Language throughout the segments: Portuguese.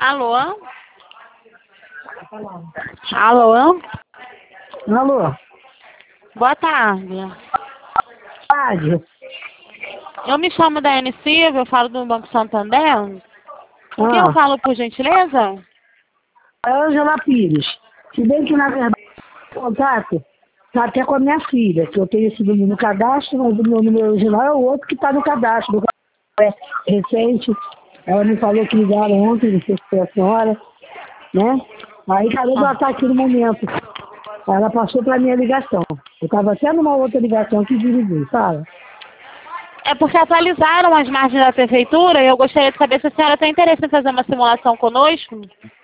Alô? Alô? Alô? Boa tarde. Tarde. Eu me chamo Daiane Silva, eu falo do Banco Santander. Com quem eu Ah, falo, por gentileza? é Ângela Pires. Se bem que, na verdade, o contato está até com a minha filha, que eu tenho esse número no cadastro, mas o meu número original é o outro que está no cadastro. É recente. Ela me falou que ligaram ontem, não sei se foi a senhora, né? Aí parou de ela estar aqui no momento. Ela passou para a minha ligação. Eu estava até numa outra ligação que dirigi, fala. É porque atualizaram as margens da prefeitura e eu gostaria de saber se a senhora tem interesse em fazer uma simulação conosco.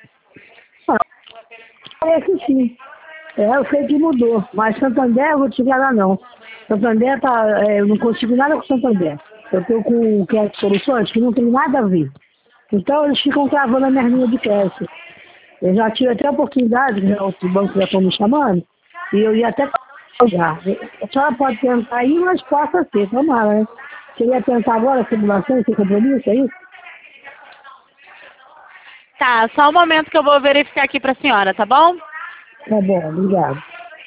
Parece que sim. Eu sei que mudou, mas Santander eu vou te enganar não. Santander tá, eu não consigo nada com Santander. Eu estou com o Crédito Soluções que não tem nada a ver. Então eles ficam travando a minha linha de crédito. Eu já tive até a oportunidade, né, outros bancos já estão me chamando, e eu ia até pagar. A senhora pode tentar aí, mas possa ser, tomara, né? Queria tentar agora a simulação, sem compromisso, é isso? Tá, só um momento que eu vou verificar aqui para a senhora, tá bom? Tá bom, obrigado.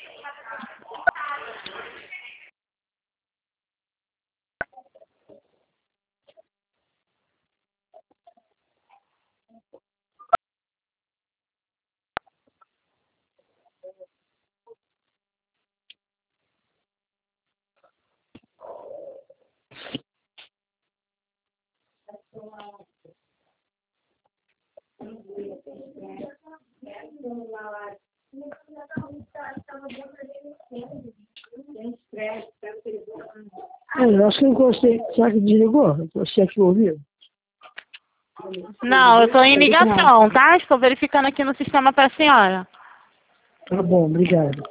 Eu acho que eu encostei. Será que desligou? Você que ouviu? Não, eu estou em ligação, tá? Estou verificando aqui no sistema para a senhora. Tá bom, obrigado.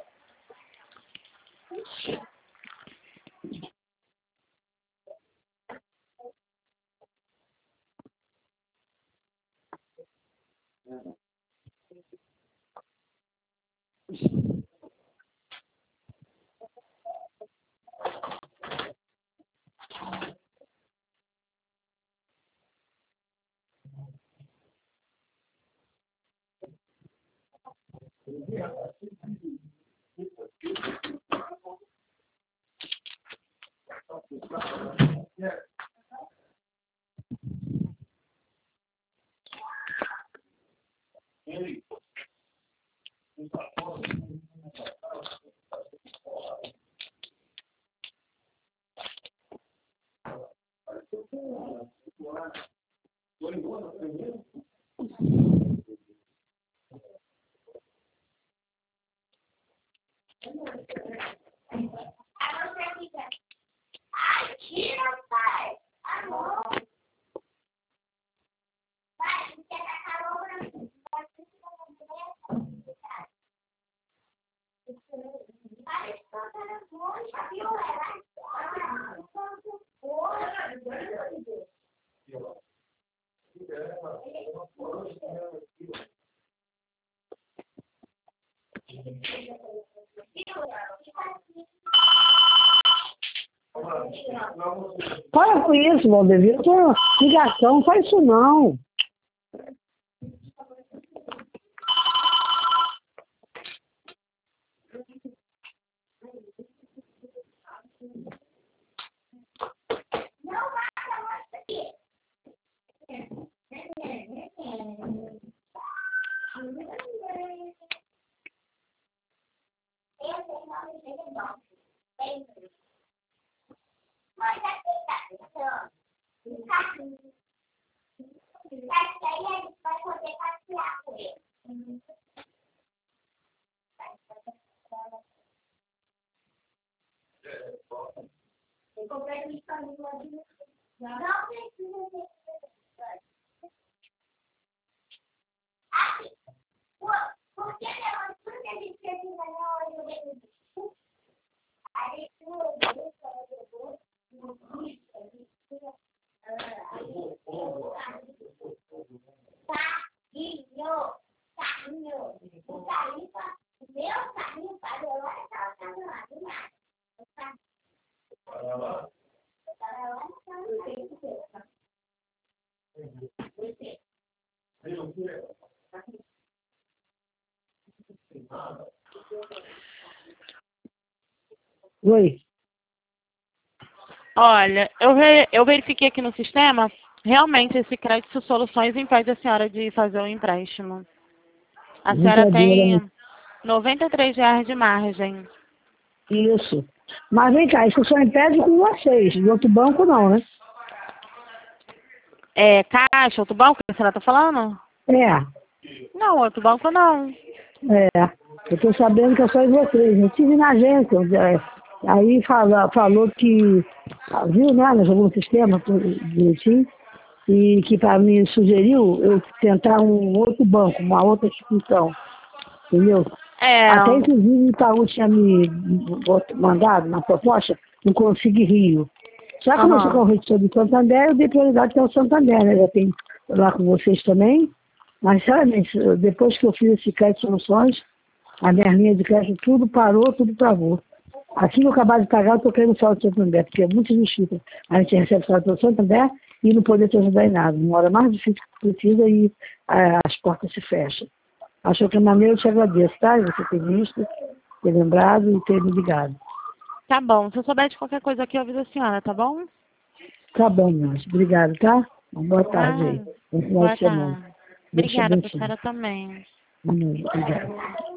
Para com isso, Valdevir. Eu tô ligação, não faz isso não. Oi. Olha, eu verifiquei aqui no sistema, realmente esse crédito soluções impede a senhora de fazer o empréstimo. A senhora Brincadeira, tem né? R$ 93 de margem. Isso. Mas vem cá, isso só impede com vocês. De outro banco não, né? É Caixa, outro banco que a senhora está falando? É. Não, outro banco não. É. Eu tô sabendo que é só de vocês. Eu estive na agência. Aí falou que viu, né? Nós jogamos no sistema tudo direitinho. E que para mim sugeriu eu tentar um outro banco, uma outra instituição. Entendeu? É, Até inclusive o Itaú tinha me mandado uma proposta no Consigue Rio. Já que eu não sou aham. corretor do Santander, eu dei prioridade ao Santander, né? Já tem lá com vocês também. Mas, sinceramente, depois que eu fiz esse crédito soluções, a minha linha de crédito tudo parou, tudo travou. Assim que eu acabar de pagar, eu estou querendo falar do Santander, porque é muito injustiça. A gente recebe salário do Santander e não poder te ajudar em nada. Uma hora mais difícil que precisa e as portas se fecham. Achou que maneira eu te agradeço, tá? Você ter visto, ter lembrado e ter me ligado. Tá bom. Se eu souber de qualquer coisa aqui, eu aviso a senhora, tá bom? Tá bom, meu anjo. Obrigado, tá? Uma boa tarde aí. Ah, Bom final boa de semana. tarde. Deus te Obrigada pra abençoe. senhora também. Amém. Obrigado.